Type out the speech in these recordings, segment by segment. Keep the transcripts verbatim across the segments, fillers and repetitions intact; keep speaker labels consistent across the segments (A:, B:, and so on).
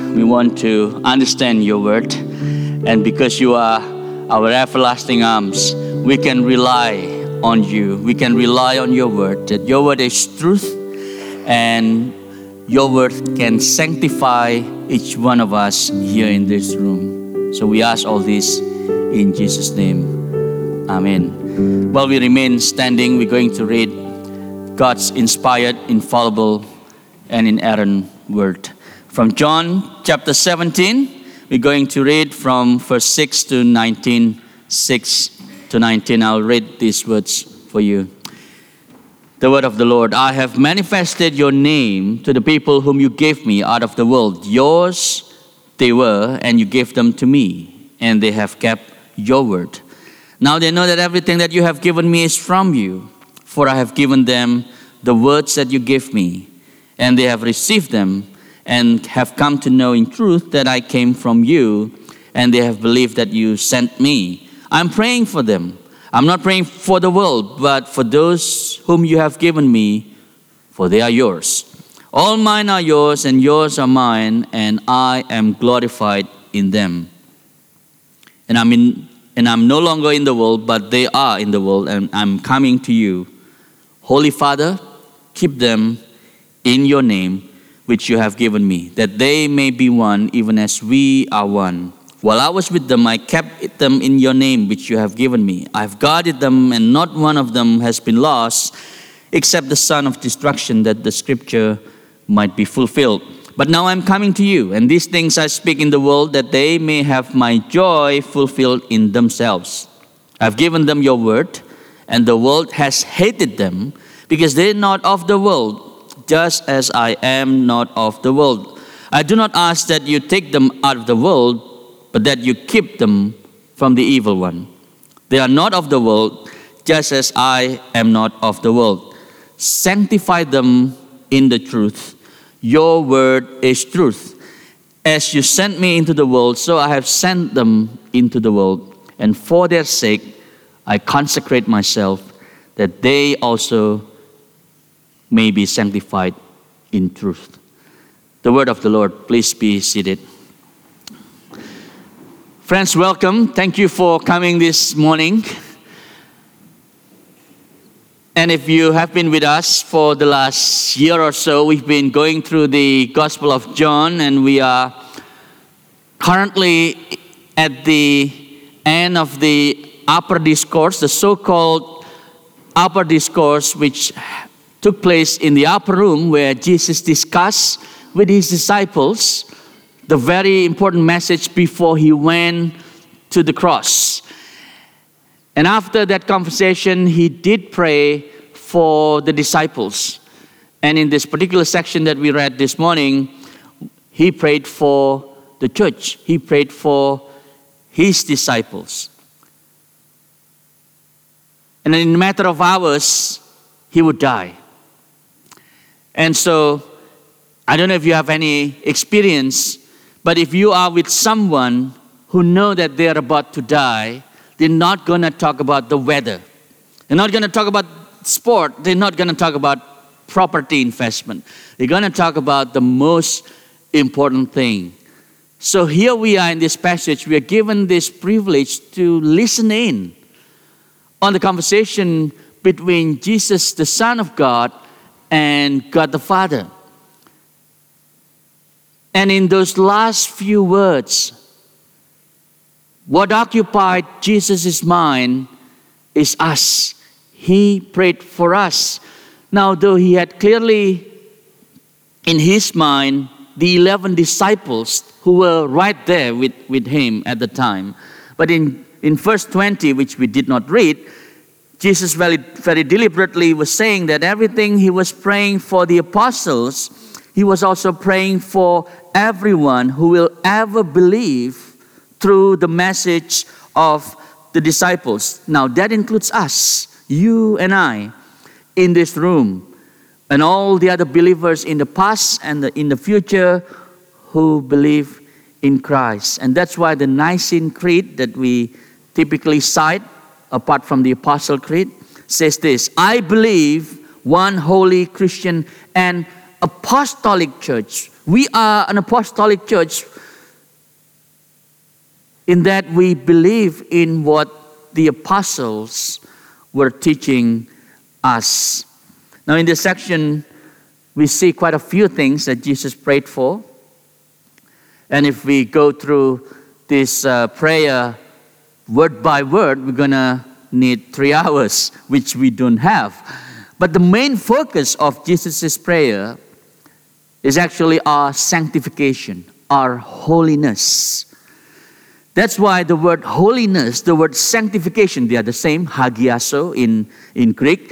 A: we want to understand your word. And because you are our everlasting arms, we can rely on you. We can rely on your word, that your word is truth and your word can sanctify each one of us here in this room. So we ask all this in Jesus' name. Amen. While we remain standing, we're going to read God's inspired, infallible, and inerrant word. From John chapter seventeen, we're going to read from verse six to nineteen, six to nineteen. I'll read these words for you. The word of the Lord. I have manifested your name to the people whom you gave me out of the world. Yours they were, and you gave them to me, and they have kept your word. Now they know that everything that you have given me is from you, for I have given them the words that you gave me, and they have received them, and have come to know in truth that I came from you, and they have believed that you sent me. I'm praying for them. I'm not praying for the world, but for those whom you have given me, for they are yours. All mine are yours, and yours are mine, and I am glorified in them. And I'm in, and I'm no longer in the world, but they are in the world, and I'm coming to you. Holy Father, keep them in your name, which you have given me, that they may be one, even as we are one. While I was with them, I kept them in your name, which you have given me. I have guarded them, and not one of them has been lost, except the son of destruction, that the scripture might be fulfilled. But now I'm coming to you, and these things I speak in the world, that they may have my joy fulfilled in themselves. I've given them your word, and the world has hated them, because they are not of the world, just as I am not of the world. I do not ask that you take them out of the world, but that you keep them from the evil one. They are not of the world, just as I am not of the world. Sanctify them in the truth. Your word is truth. As you sent me into the world, so I have sent them into the world. And for their sake, I consecrate myself, that they also may be sanctified in truth. The word of the Lord. Please be seated. Friends, welcome. Thank you for coming this morning. And if you have been with us for the last year or so, we've been going through the Gospel of John, and we are currently at the end of the upper discourse, the so-called upper discourse, which took place in the upper room where Jesus discussed with his disciples the very important message before he went to the cross. And after that conversation, he did pray for the disciples. And in this particular section that we read this morning, he prayed for the church. He prayed for his disciples. And in a matter of hours, he would die. And so, I don't know if you have any experience, but if you are with someone who know that they are about to die, they're not going to talk about the weather. They're not going to talk about sport. They're not going to talk about property investment. They're going to talk about the most important thing. So here we are in this passage. We are given this privilege to listen in on the conversation between Jesus, the Son of God, and God the Father. And in those last few words, what occupied Jesus' mind is us. He prayed for us. Now, though he had clearly in his mind the eleven disciples who were right there with, with him at the time. But in, in verse twenty, which we did not read, Jesus very, very deliberately was saying that everything he was praying for the apostles, he was also praying for everyone who will ever believe through the message of the disciples. Now that includes us, you and I, in this room, and all the other believers in the past and the, in the future who believe in Christ. And that's why the Nicene Creed that we typically cite, apart from the Apostle Creed, says this: I believe one holy Christian and apostolic church. We are an apostolic church in that we believe in what the apostles were teaching us. Now in this section, we see quite a few things that Jesus prayed for. And if we go through this uh, prayer word by word, we're going to need three hours, which we don't have. But the main focus of Jesus' prayer is actually our sanctification, our holiness. That's why the word holiness, the word sanctification, they are the same, hagiaso in, in Greek,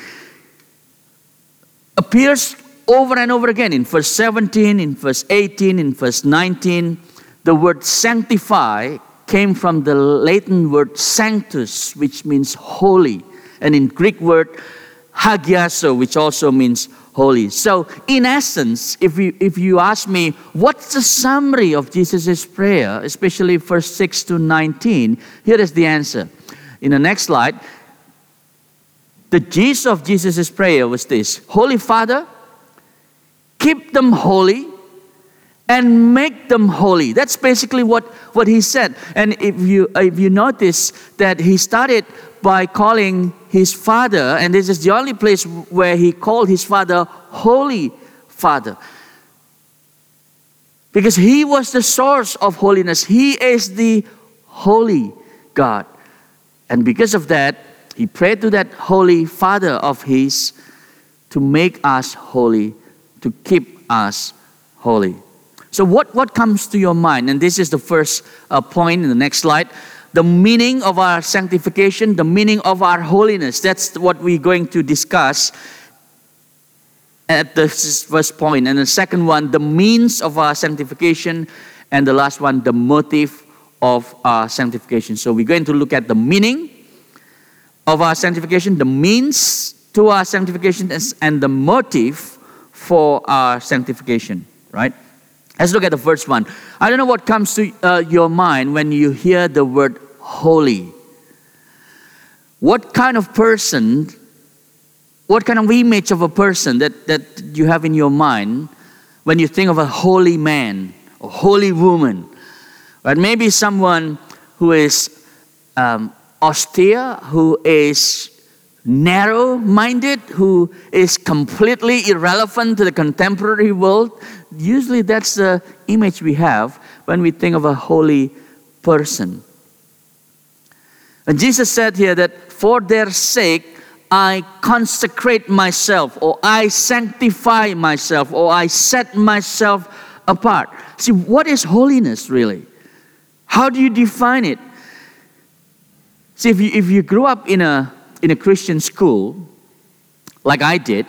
A: appears over and over again in verse seventeen, in verse eighteen, in verse nineteen. The word sanctify came from the Latin word sanctus, which means holy. And in Greek word hagiaso, which also means holy. So in essence, if you, if you ask me, what's the summary of Jesus' prayer, especially verse six to nineteen, here is the answer. In the next slide, the gist of Jesus' prayer was this: Holy Father, keep them holy and make them holy. That's basically what, what he said. And if you if you notice that he started by calling his Father, and this is the only place where he called his Father Holy Father. Because he was the source of holiness. He is the holy God. And because of that, he prayed to that Holy Father of his to make us holy, to keep us holy. So what, what comes to your mind? And this is the first uh, point in the next slide. The meaning of our sanctification, the meaning of our holiness. That's what we're going to discuss at this first point. And the second one, the means of our sanctification. And the last one, the motive of our sanctification. So we're going to look at the meaning of our sanctification, the means to our sanctification, and the motive for our sanctification, right? Let's look at the first one. I don't know what comes to uh, your mind when you hear the word holy. What kind of person, what kind of image of a person that, that you have in your mind when you think of a holy man or holy woman? Right? Maybe someone who is um, austere, who is narrow-minded, who is completely irrelevant to the contemporary world. Usually that's the image we have when we think of a holy person. And Jesus said here that for their sake, I consecrate myself, or I sanctify myself, or I set myself apart. See, what is holiness really? How do you define it? See, if you, if you grew up in a in a Christian school, like I did,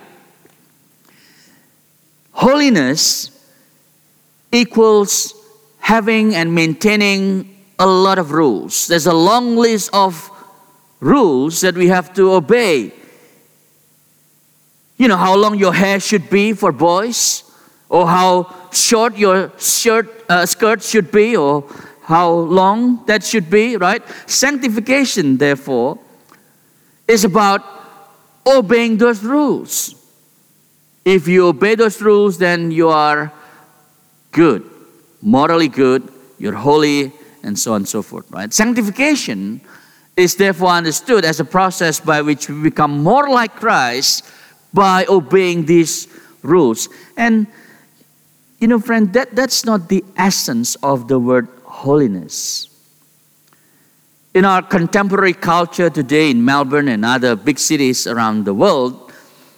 A: holiness equals having and maintaining a lot of rules. There's a long list of rules that we have to obey. You know, how long your hair should be for boys, or how short your shirt uh, skirt should be, or how long that should be, right? Sanctification, therefore, is about obeying those rules. If you obey those rules, then you are good, morally good, you're holy, and so on and so forth, right? Sanctification is therefore understood as a process by which we become more like Christ by obeying these rules. And, you know, friend, that, that's not the essence of the word holiness. In our contemporary culture today in Melbourne and other big cities around the world,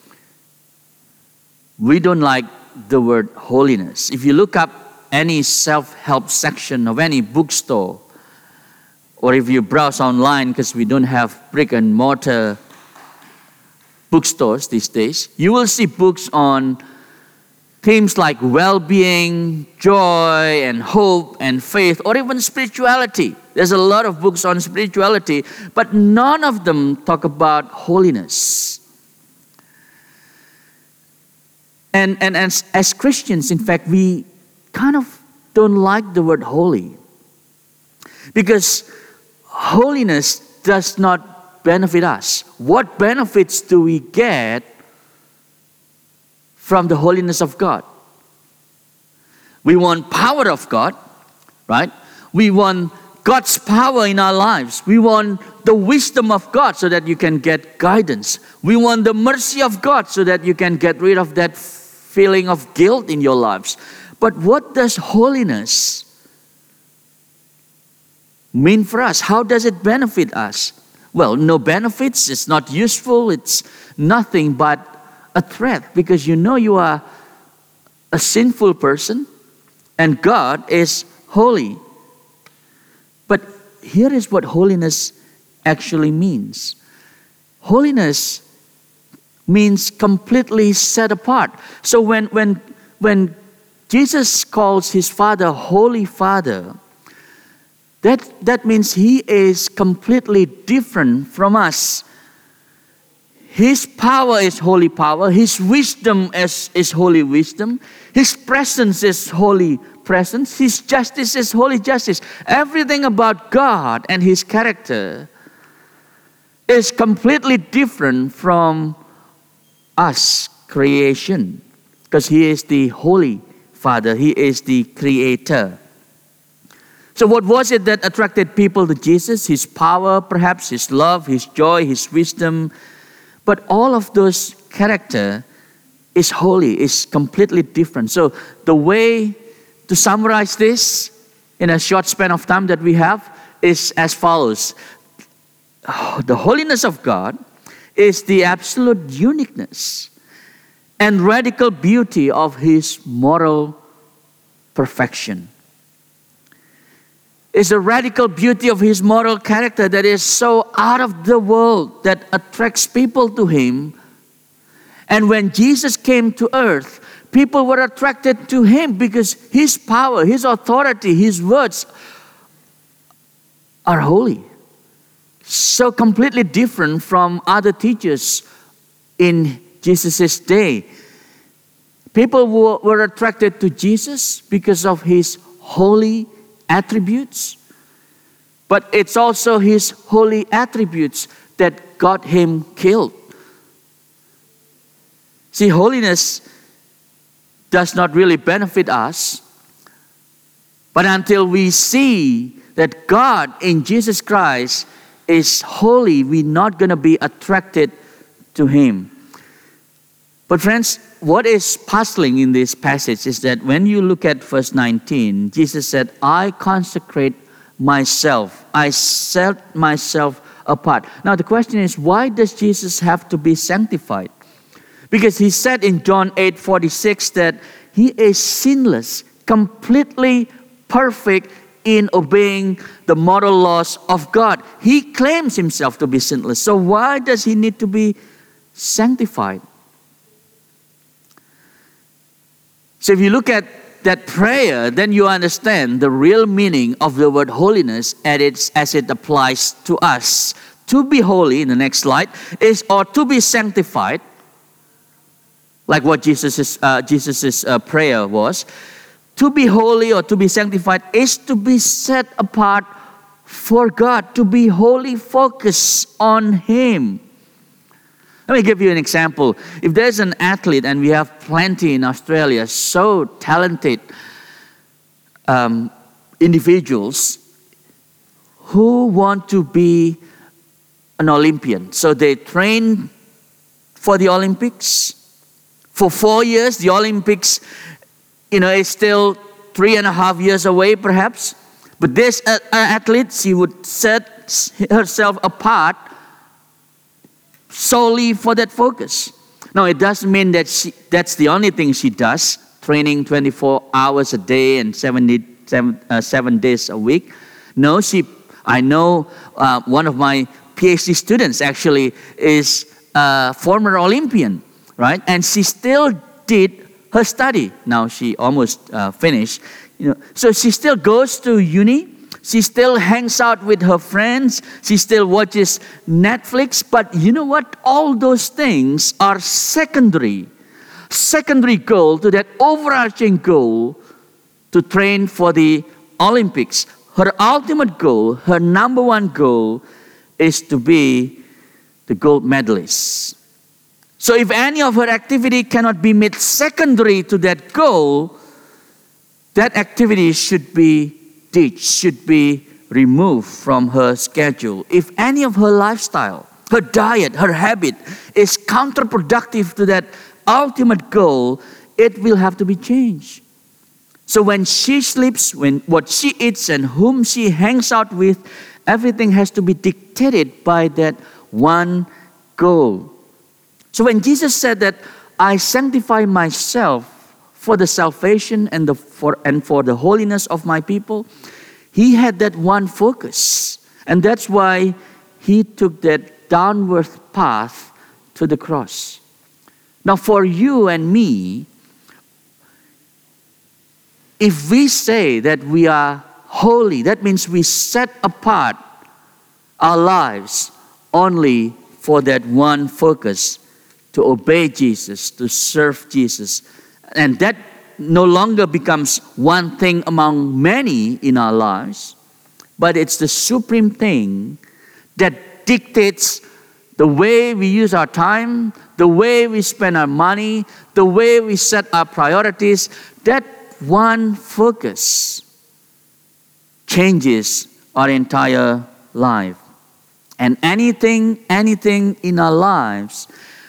A: we don't like the word holiness. If you look up any self-help section of any bookstore, or if you browse online, because we don't have brick and mortar bookstores these days, you will see books on themes like well-being, joy, and hope, and faith, or even spirituality. There's a lot of books on spirituality, but none of them talk about holiness. And, and as, as Christians, in fact, we kind of don't like the word holy. Because holiness does not benefit us. What benefits do we get from the holiness of God? We want power of God, right? We want God's power in our lives. We want the wisdom of God so that you can get guidance. We want the mercy of God so that you can get rid of that feeling of guilt in your lives. But what does holiness mean for us? How does it benefit us? Well, no benefits. It's not useful. It's nothing but a threat, because you know you are a sinful person and God is holy. But here is what holiness actually means. Holiness means completely set apart. So when when when Jesus calls his Father Holy Father, that, that means he is completely different from us. His power is holy power. His wisdom is, is holy wisdom. His presence is holy presence. His justice is holy justice. Everything about God and his character is completely different from us, creation, because he is the Holy Father. He is the Creator. So what was it that attracted people to Jesus? His power, perhaps, his love, his joy, his wisdom. But all of those character is holy, is completely different. So the way to summarize this in a short span of time that we have is as follows. Oh, the holiness of God is the absolute uniqueness and radical beauty of his moral perfection. It's the radical beauty of his moral character that is so out of the world that attracts people to him. And when Jesus came to earth, people were attracted to him because his power, his authority, his words are holy. So completely different from other teachers in Jesus' day. People were, were attracted to Jesus because of his holy attributes, but it's also his holy attributes that got him killed. See, holiness does not really benefit us, but until we see that God in Jesus Christ is holy, we're not going to be attracted to him. But friends, what is puzzling in this passage is that when you look at verse nineteen, Jesus said, I consecrate myself. I set myself apart. Now the question is, why does Jesus have to be sanctified? Because he said in John eight forty-six that he is sinless, completely perfect in obeying the moral laws of God. He claims himself to be sinless. So why does he need to be sanctified? So if you look at that prayer, then you understand the real meaning of the word holiness as it, as it applies to us. To be holy, in the next slide, is or to be sanctified, like what Jesus' uh, Jesus's uh, prayer was. To be holy or to be sanctified is to be set apart for God, to be wholly focused on him. Let me give you an example. If there's an athlete, and we have plenty in Australia, so talented um, individuals who want to be an Olympian. So they train for the Olympics. For four years, the Olympics, you know, is still three and a half years away, perhaps. But this uh, athlete, she would set herself apart solely for that focus. Now, it doesn't mean that she, that's the only thing she does, training twenty-four hours a day and seventy, seven, uh, seven days a week. No, she. I know uh, one of my PhD students actually is a former Olympian, right? And she still did her study. Now she almost uh, finished. You know, so she still goes to uni. She still hangs out with her friends. She still watches Netflix. But you know what? All those things are secondary. Secondary goal to that overarching goal to train for the Olympics. Her ultimate goal, her number one goal, is to be the gold medalist. So if any of her activity cannot be made secondary to that goal, that activity should be ditched, should be removed from her schedule. If any of her lifestyle, her diet, her habit is counterproductive to that ultimate goal, it will have to be changed. So when she sleeps, when what she eats and whom she hangs out with, everything has to be dictated by that one goal. So when Jesus said that, I sanctify myself for the salvation and, the, for, and for the holiness of my people, he had that one focus. And that's why he took that downward path to the cross. Now for you and me, if we say that we are holy, that means we set apart our lives only for that one focus, to obey Jesus, to serve Jesus. And that no longer becomes one thing among many in our lives, but it's the supreme thing that dictates the way we use our time, the way we spend our money, the way we set our priorities. That one focus changes our entire life. And anything, anything in our lives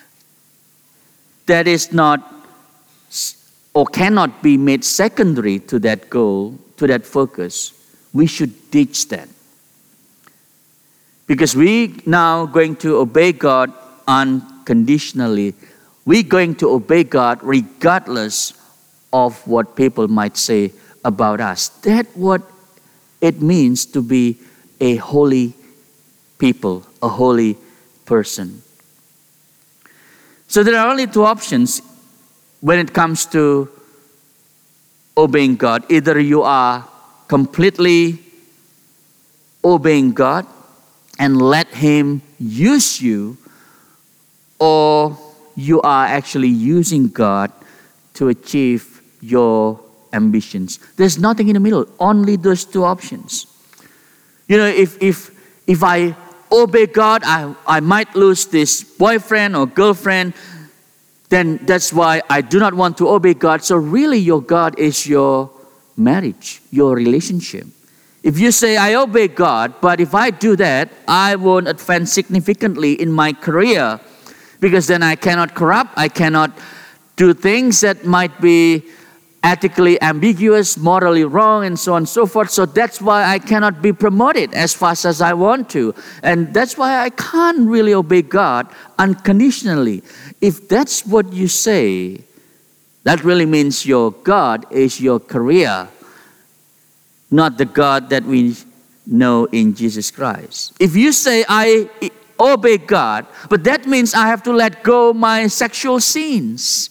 A: that is not or cannot be made secondary to that goal, to that focus, we should ditch that. Because we now going to obey God unconditionally. We're going to obey God regardless of what people might say about us. That's what it means to be a holy people, a holy person. So there are only two options when it comes to obeying God. Either you are completely obeying God and let Him use you, or you are actually using God to achieve your ambitions. There's nothing in the middle, only those two options. You know, if if if I obey God, I, I might lose this boyfriend or girlfriend, then that's why I do not want to obey God. So really your God is your marriage, your relationship. If you say, I obey God, but if I do that, I won't advance significantly in my career, because then I cannot corrupt, I cannot do things that might be ethically ambiguous, morally wrong, and so on and so forth. So that's why I cannot be promoted as fast as I want to. And that's why I can't really obey God unconditionally. If that's what you say, that really means your God is your career, not the God that we know in Jesus Christ. If you say, I obey God, but that means I have to let go my sexual sins.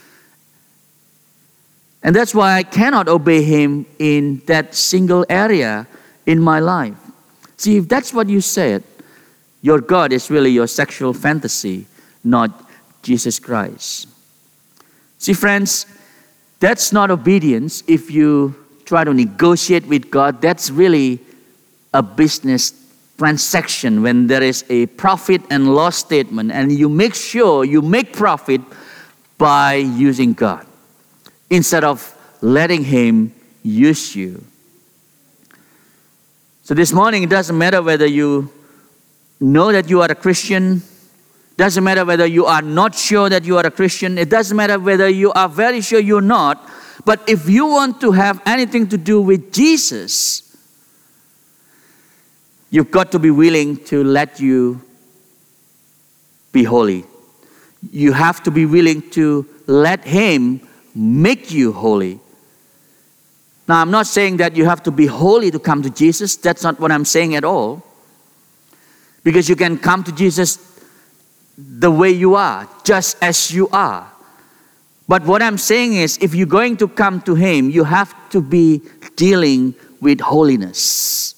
A: And that's why I cannot obey Him in that single area in my life. See, if that's what you said, your God is really your sexual fantasy, not Jesus Christ. See, friends, that's not obedience. If you try to negotiate with God, that's really a business transaction when there is a profit and loss statement, and you make sure you make profit by using God instead of letting Him use you. So this morning, it doesn't matter whether you know that you are a Christian. Doesn't matter whether you are not sure that you are a Christian. It doesn't matter whether you are very sure you're not. But if you want to have anything to do with Jesus, you've got to be willing to let you be holy. You have to be willing to let Him make you holy. Now, I'm not saying that you have to be holy to come to Jesus. That's not what I'm saying at all. Because you can come to Jesus the way you are, just as you are. But what I'm saying is, if you're going to come to Him, you have to be dealing with holiness.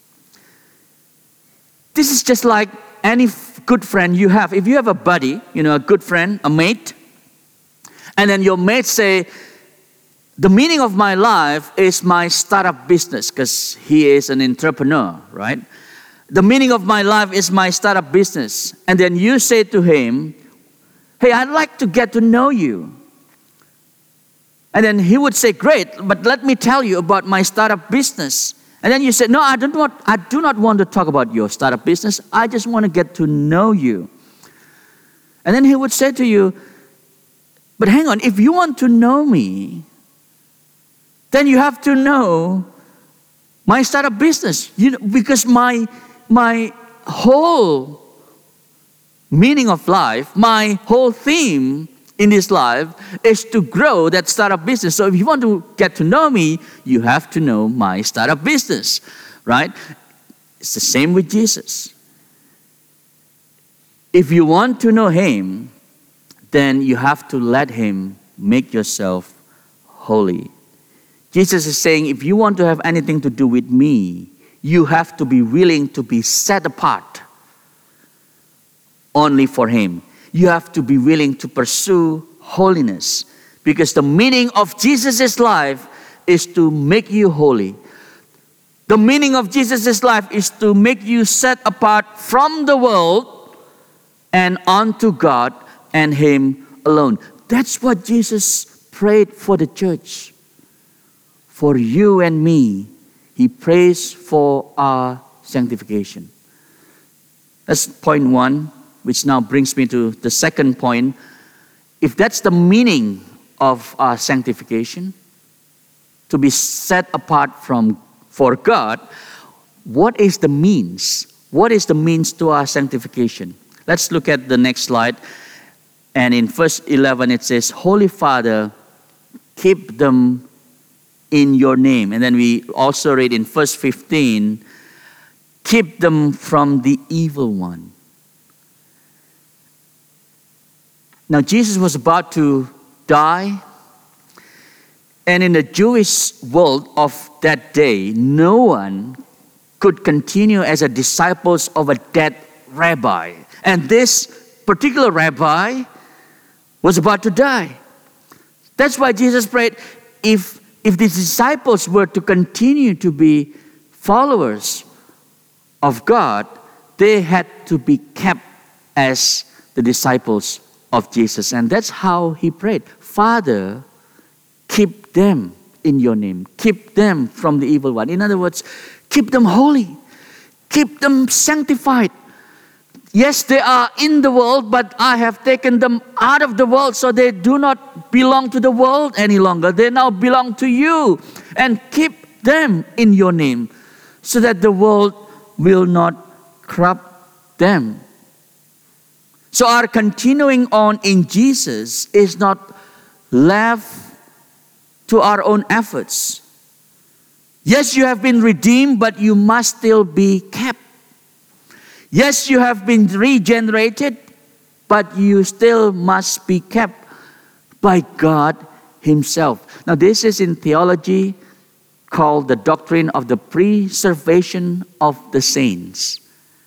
A: This is just like any good friend you have. If you have a buddy, you know, a good friend, a mate, and then your mate say, the meaning of my life is my startup business, because he is an entrepreneur, right? The meaning of my life is my startup business. And then you say to him, hey, I'd like to get to know you. And then he would say, great, but let me tell you about my startup business. And then you say, no, I don't want, I do not want to talk about your startup business. I just want to get to know you. And then he would say to you, but hang on, if you want to know me, then you have to know my startup business. You know, because my, my whole meaning of life, my whole theme in this life is to grow that startup business. So if you want to get to know me, you have to know my startup business, right? It's the same with Jesus. If you want to know him, then you have to let him make yourself holy. Jesus is saying, if you want to have anything to do with me, you have to be willing to be set apart only for him. You have to be willing to pursue holiness, because the meaning of Jesus' life is to make you holy. The meaning of Jesus' life is to make you set apart from the world and unto God and him alone. That's what Jesus prayed for the church. For you and me, he prays for our sanctification. That's point one, which now brings me to the second point. If that's the meaning of our sanctification, to be set apart from for God, what is the means? What is the means to our sanctification? Let's look at the next slide. And in verse eleven it says, Holy Father, keep them in your name. And then we also read in verse fifteen, keep them from the evil one. Now Jesus was about to die. And in the Jewish world of that day, no one could continue as a disciples of a dead rabbi. And this particular rabbi was about to die. That's why Jesus prayed, if, if the disciples were to continue to be followers of God, they had to be kept as the disciples of Jesus. And that's how he prayed. Father, keep them in your name. Keep them from the evil one. In other words, keep them holy. Keep them sanctified. Yes, they are in the world, but I have taken them out of the world, so they do not belong to the world any longer. They now belong to you. And keep them in your name, so that the world will not corrupt them. So our continuing on in Jesus is not left to our own efforts. Yes, you have been redeemed, but you must still be kept. Yes, you have been regenerated, but you still must be kept by God himself. Now, this is in theology called the doctrine of the preservation of the saints.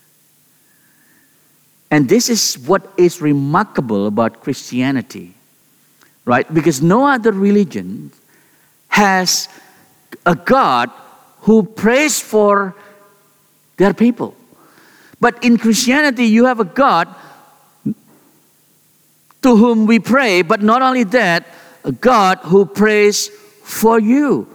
A: And this is what is remarkable about Christianity, right? Because no other religion has a God who prays for their people. But in Christianity, you have a God to whom we pray, but not only that, a God who prays for you.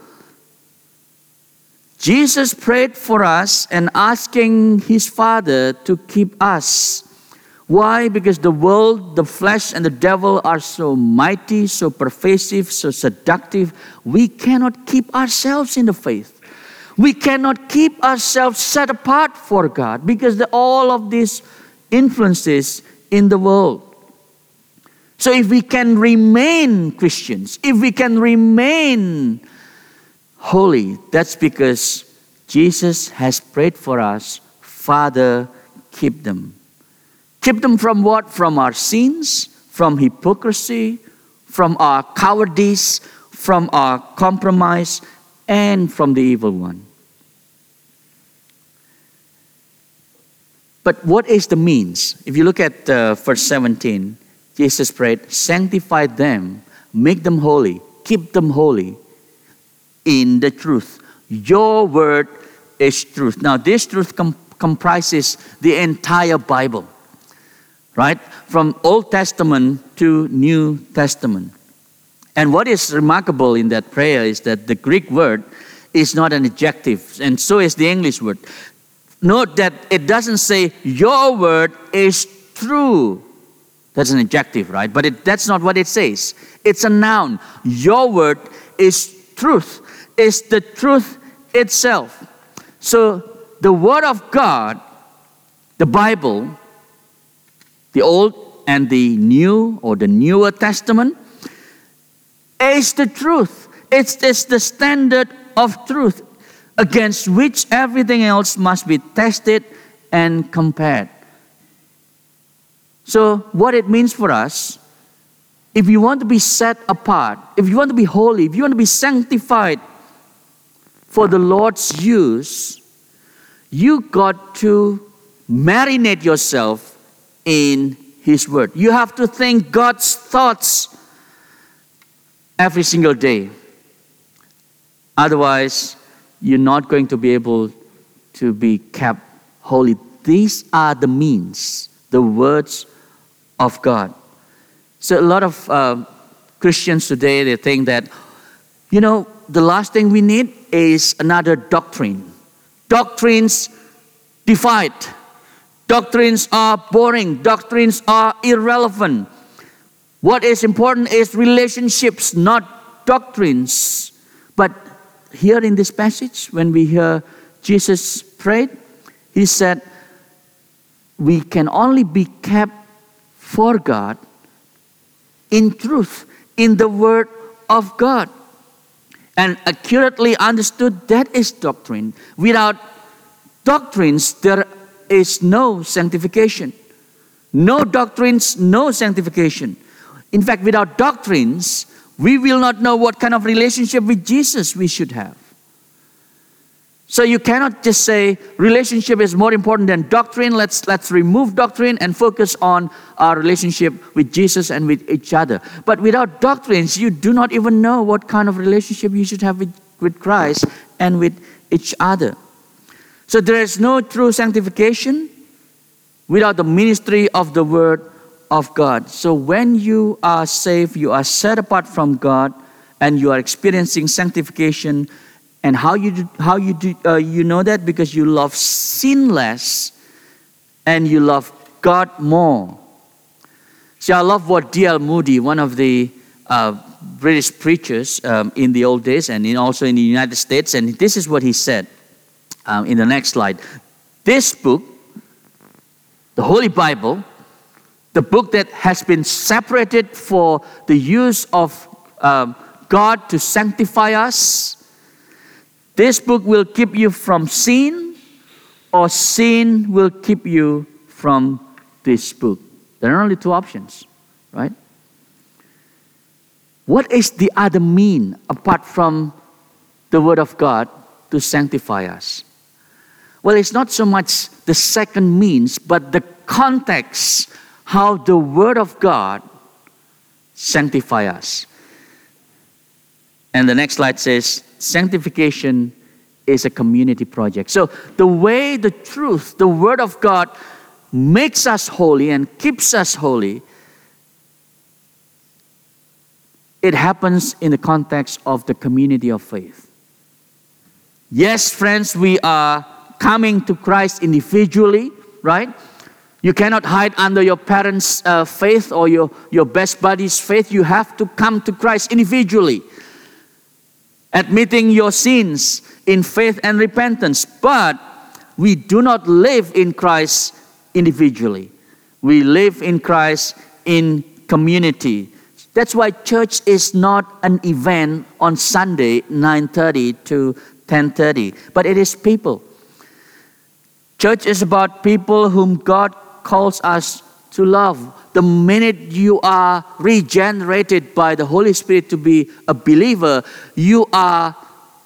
A: Jesus prayed for us and asking his Father to keep us. Why? Because the world, the flesh, and the devil are so mighty, so pervasive, so seductive. We cannot keep ourselves in the faith. We cannot keep ourselves set apart for God because the, all of these influences in the world. So if we can remain Christians, if we can remain holy, that's because Jesus has prayed for us. Father, keep them. Keep them from what? From our sins, from hypocrisy, from our cowardice, from our compromise, and from the evil one. But what is the means? If you look at uh, verse seventeen, Jesus prayed, sanctify them, make them holy, keep them holy in the truth. Your word is truth. Now this truth com- comprises the entire Bible. Right? From Old Testament to New Testament. And what is remarkable in that prayer is that the Greek word is not an adjective, and so is the English word. Note that it doesn't say, your word is true. That's an adjective, right? But it, that's not what it says. It's a noun. Your word is truth. It's the truth itself. So the word of God, the Bible, the Old and the New or the Newer Testament, is the truth. It's, it's the standard of truth against which everything else must be tested and compared. So what it means for us, if you want to be set apart, if you want to be holy, if you want to be sanctified for the Lord's use, you got to marinate yourself in His Word. You have to think God's thoughts every single day. Otherwise, you're not going to be able to be kept holy. These are the means, the words of God. So a lot of uh, Christians today, they think that, you know, the last thing we need is another doctrine. Doctrines divide. Doctrines are boring. Doctrines are irrelevant. What is important is relationships, not doctrines. But here in this passage, when we hear Jesus prayed, He said, we can only be kept for God in truth, in the Word of God. And accurately understood, that is doctrine. Without doctrines, there is no sanctification. No doctrines, no sanctification. In fact, without doctrines, we will not know what kind of relationship with Jesus we should have. So you cannot just say relationship is more important than doctrine. Let's, let's remove doctrine and focus on our relationship with Jesus and with each other. But without doctrines, you do not even know what kind of relationship you should have with, with Christ and with each other. So there is no true sanctification without the ministry of the Word of God. So when you are saved, you are set apart from God, and you are experiencing sanctification. And how you do, how you do uh, you know that? Because you love sin less and you love God more. See, I love what D L Moody, one of the uh, British preachers um, in the old days and in, also in the United States, and this is what he said um, in the next slide. This book, the Holy Bible, the book that has been separated for the use of um, God to sanctify us, this book will keep you from sin, or sin will keep you from this book. There are only two options, right? What is the other mean apart from the Word of God to sanctify us? Well, it's not so much the second means, but the context, how the Word of God sanctify us. And the next slide says, sanctification is a community project. So the way the truth, the Word of God, makes us holy and keeps us holy, it happens in the context of the community of faith. Yes, friends, we are coming to Christ individually, right? You cannot hide under your parents' uh, faith or your, your best buddy's faith. You have to come to Christ individually, admitting your sins in faith and repentance. But we do not live in Christ individually. We live in Christ in community. That's why church is not an event on Sunday, nine thirty to ten thirty, but it is people. Church is about people whom God calls us to love. The minute you are regenerated by the Holy Spirit to be a believer, you are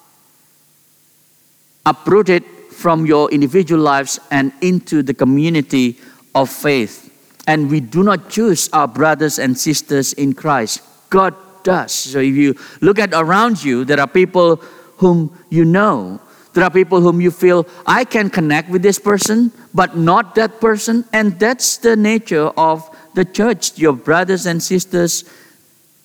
A: uprooted from your individual lives and into the community of faith. And we do not choose our brothers and sisters in Christ. God does. So if you look at around you, there are people whom you know. There are people whom you feel, I can connect with this person, but not that person. And that's the nature of the church. Your brothers and sisters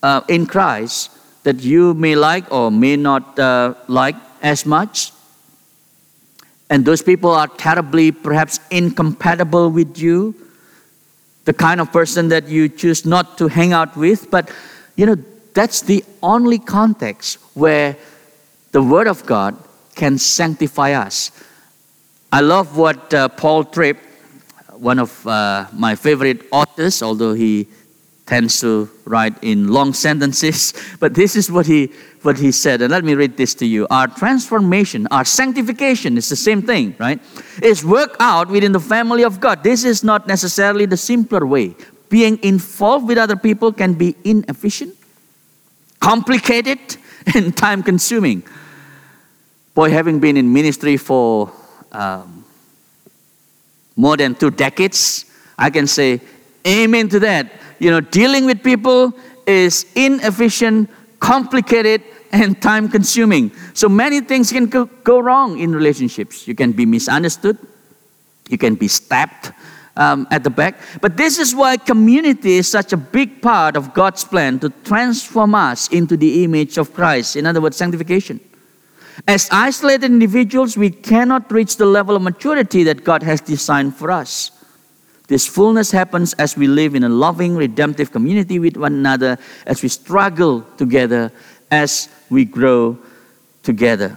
A: uh, in Christ that you may like or may not uh, like as much. And those people are terribly, perhaps, incompatible with you. The kind of person that you choose not to hang out with. But, you know, that's the only context where the Word of God can sanctify us. I love what uh, Paul Tripp, one of uh, my favorite authors, although he tends to write in long sentences, but this is what he what he said, and let me read this to you. Our transformation, our sanctification is the same thing, right? It's worked out within the family of God. This is not necessarily the simpler way. Being involved with other people can be inefficient, complicated, and time-consuming. Boy, having been in ministry for um, more than two decades, I can say amen to that. You know, dealing with people is inefficient, complicated, and time-consuming. So many things can go, go wrong in relationships. You can be misunderstood. You can be stabbed um, at the back. But this is why community is such a big part of God's plan to transform us into the image of Christ. In other words, sanctification. As isolated individuals, we cannot reach the level of maturity that God has designed for us. This fullness happens as we live in a loving, redemptive community with one another, as we struggle together, as we grow together.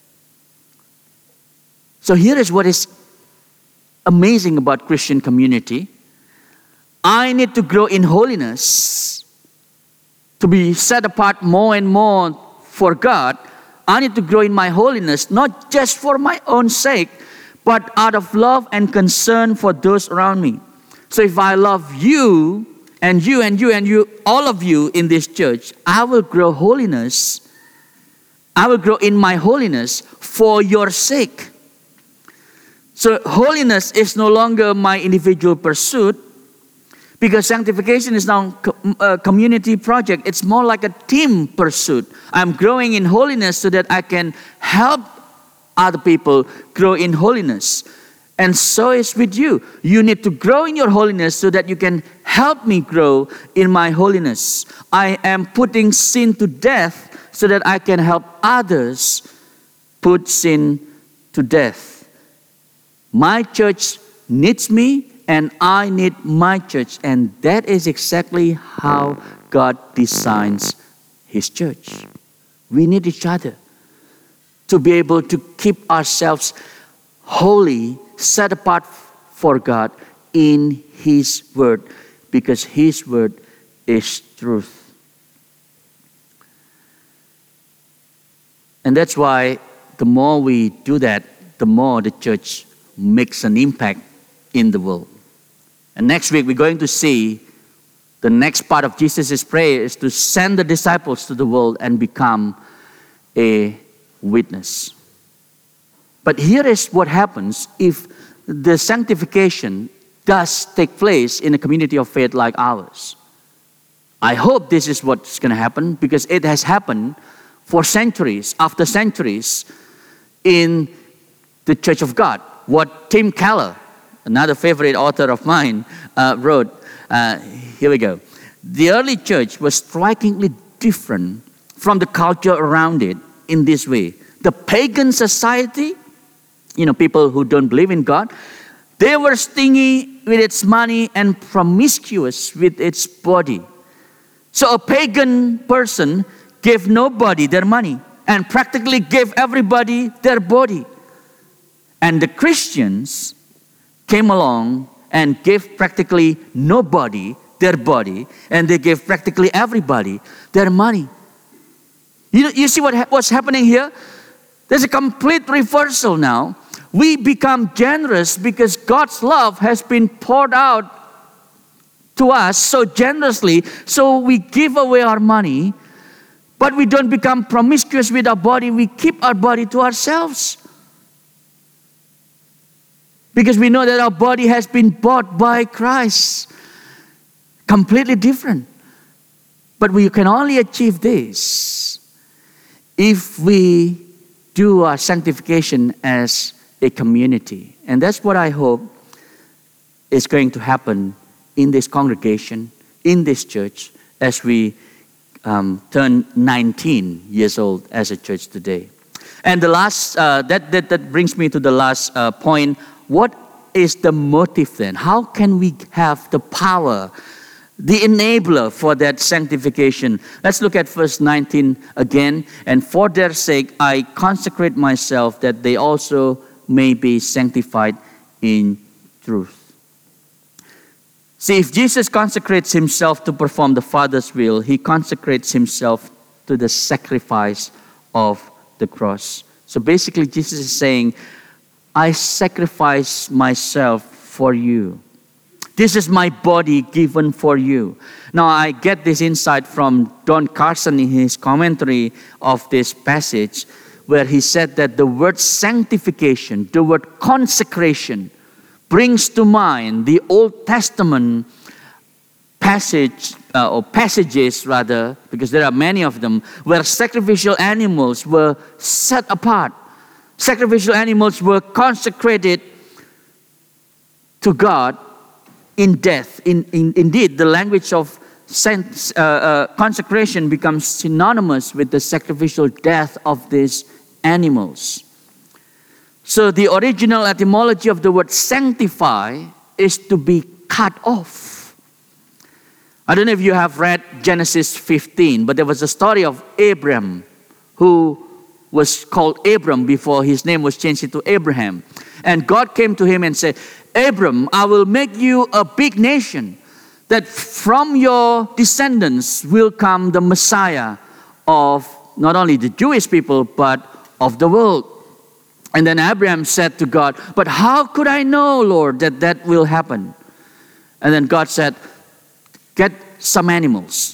A: So here is what is amazing about Christian community. I need to grow in holiness to be set apart more and more for God. I need to grow in my holiness, not just for my own sake, but out of love and concern for those around me. So if I love you, and you, and you, and you, all of you in this church, I will grow holiness. I will grow in my holiness for your sake. So holiness is no longer my individual pursuit, because sanctification is now a community project. It's more like a team pursuit. I'm growing in holiness so that I can help other people grow in holiness. And so is with you. You need to grow in your holiness so that you can help me grow in my holiness. I am putting sin to death so that I can help others put sin to death. My church needs me, and I need my church. And that is exactly how God designs His church. We need each other to be able to keep ourselves holy, set apart for God in His Word, because His Word is truth. And that's why the more we do that, the more the church makes an impact in the world. And next week we're going to see the next part of Jesus' prayer is to send the disciples to the world and become a witness. But here is what happens if the sanctification does take place in a community of faith like ours. I hope this is what's going to happen, because it has happened for centuries after centuries in the Church of God. What Tim Keller, another favorite author of mine, uh, wrote. Uh, here we go. The early church was strikingly different from the culture around it in this way. The pagan society, you know, people who don't believe in God, they were stingy with its money and promiscuous with its body. So a pagan person gave nobody their money and practically gave everybody their body. And the Christians came along and gave practically nobody their body, and they gave practically everybody their money. You know, you see what ha- what's happening here? There's a complete reversal now. We become generous because God's love has been poured out to us so generously, so we give away our money, but we don't become promiscuous with our body. We keep our body to ourselves. Because we know that our body has been bought by Christ. Completely different. But we can only achieve this if we do our sanctification as a community. And that's what I hope is going to happen in this congregation, in this church, as we um, turned nineteen years old as a church today. And the last, uh, that, that, that brings me to the last uh, point. What is the motive then? How can we have the power, the enabler for that sanctification? Let's look at verse nineteen again. And for their sake, I consecrate myself that they also may be sanctified in truth. See, if Jesus consecrates himself to perform the Father's will, he consecrates himself to the sacrifice of the cross. So basically, Jesus is saying, I sacrifice myself for you. This is my body given for you. Now, I get this insight from Don Carson in his commentary of this passage, where he said that the word sanctification, the word consecration, brings to mind the Old Testament passage uh, or passages rather, because there are many of them, where sacrificial animals were set apart. Sacrificial animals were consecrated to God in death. In, in, indeed, the language of uh, uh, consecration becomes synonymous with the sacrificial death of these animals. So the original etymology of the word sanctify is to be cut off. I don't know if you have read Genesis fifteen, but there was a story of Abram, who was called Abram before his name was changed into Abraham. And God came to him and said, Abram, I will make you a big nation, that from your descendants will come the Messiah of not only the Jewish people, but of the world. And then Abraham said to God, but how could I know, Lord, that that will happen? And then God said, get some animals,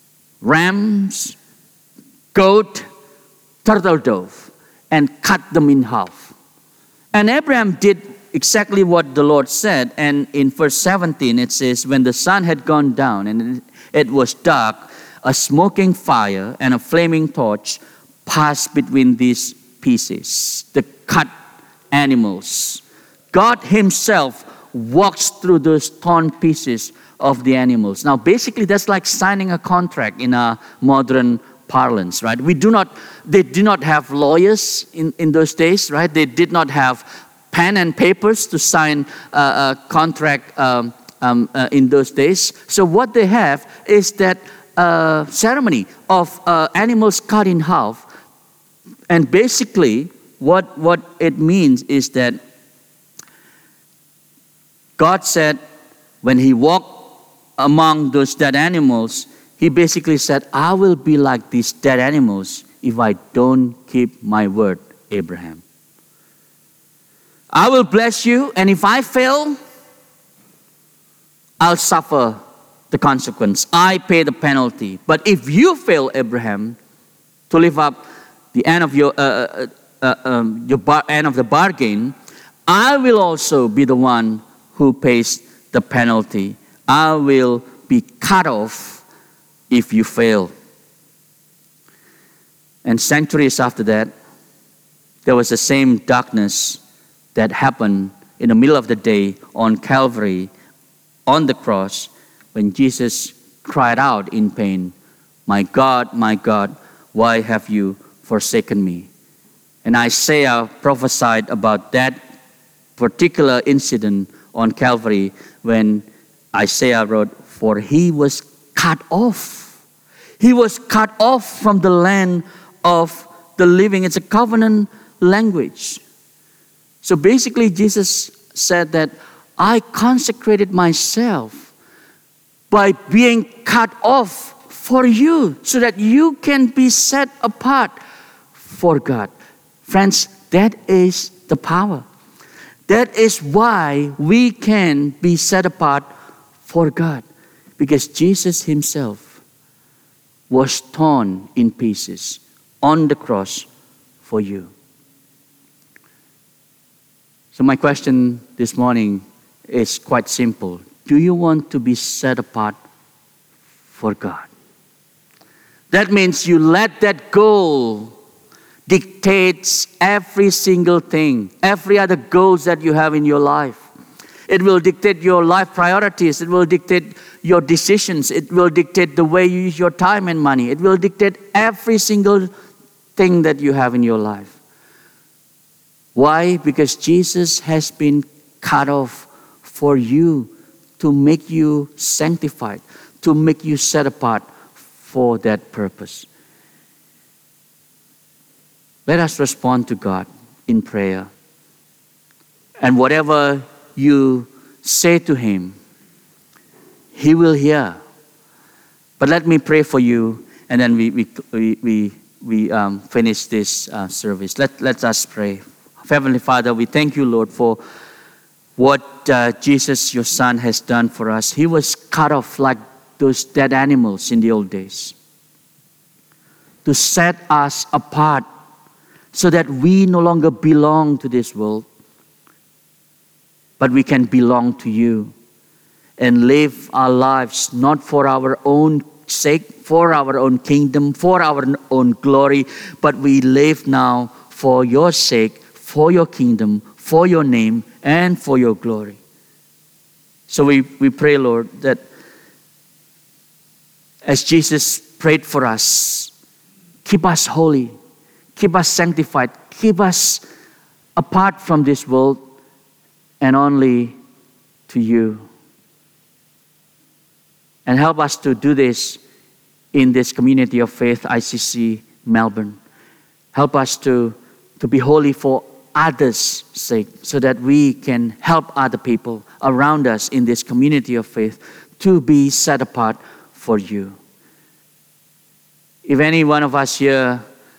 A: rams, goat, turtle dove, and cut them in half. And Abraham did exactly what the Lord said. And in verse seventeen, it says, when the sun had gone down and it was dark, a smoking fire and a flaming torch passed between these pieces, the cut animals. God himself walks through those torn pieces of the animals. Now, basically, that's like signing a contract in a modern parlance, right? We do not, they did not have lawyers in, in those days, right? They did not have pen and papers to sign uh, a contract um, um, uh, in those days. So what they have is that uh, ceremony of uh, animals cut in half. And basically, what, what it means is that God said, when he walked among those dead animals, he basically said, I will be like these dead animals if I don't keep my word, Abraham. I will bless you, and if I fail, I'll suffer the consequence. I pay the penalty. But if you fail, Abraham, to live up the end of your uh, uh, um, your bar- end of the bargain, I will also be the one who pays the penalty. I will be cut off if you fail. And centuries after that, there was the same darkness that happened in the middle of the day on Calvary, on the cross, when Jesus cried out in pain, "My God, my God, why have you forsaken me?" And Isaiah prophesied about that particular incident on Calvary when Isaiah wrote, "For he was cut off. He was cut off from the land of the living." It's a covenant language. So basically, Jesus said that I consecrated myself by being cut off for you so that you can be set apart for God. Friends, that is the power. That is why we can be set apart for God, because Jesus himself was torn in pieces on the cross for you. So my question this morning is quite simple. Do you want to be set apart for God? That means you let that goal dictate every single thing, every other goals that you have in your life. It will dictate your life priorities. It will dictate your decisions. It will dictate the way you use your time and money. It will dictate every single thing that you have in your life. Why? Because Jesus has been cut off for you to make you sanctified, to make you set apart for that purpose. Let us respond to God in prayer. And whatever you say to Him, He will hear. But let me pray for you, and then we we we we, we um, finish this uh, service. Let let us pray. Heavenly Father, we thank you, Lord, for what uh, Jesus, your Son, has done for us. He was cut off like those dead animals in the old days to set us apart so that we no longer belong to this world, but we can belong to you and live our lives not for our own sake, for our own kingdom, for our own glory, but we live now for your sake, for your kingdom, for your name, and for your glory. So we, we pray, Lord, that as Jesus prayed for us, keep us holy, keep us sanctified, keep us apart from this world and only to you. And help us to do this in this community of faith, I C C Melbourne. Help us to, to be holy for others' sake, so that we can help other people around us in this community of faith to be set apart for you. If any one of us here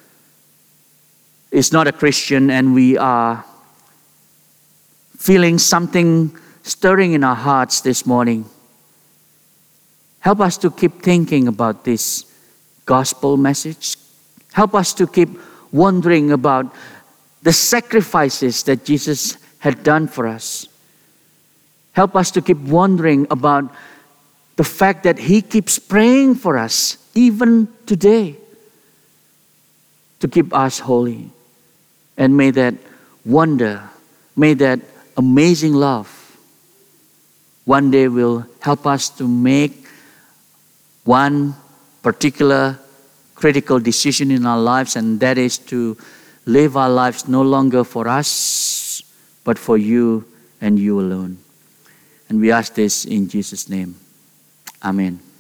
A: is not a Christian and we are feeling something stirring in our hearts this morning, help us to keep thinking about this gospel message. Help us to keep wondering about the sacrifices that Jesus had done for us. Help us to keep wondering about the fact that He keeps praying for us even today to keep us holy. And may that wonder, may that amazing love one day will help us to make one particular critical decision in our lives, and that is to live our lives no longer for us, but for you and you alone. And we ask this in Jesus' name. Amen.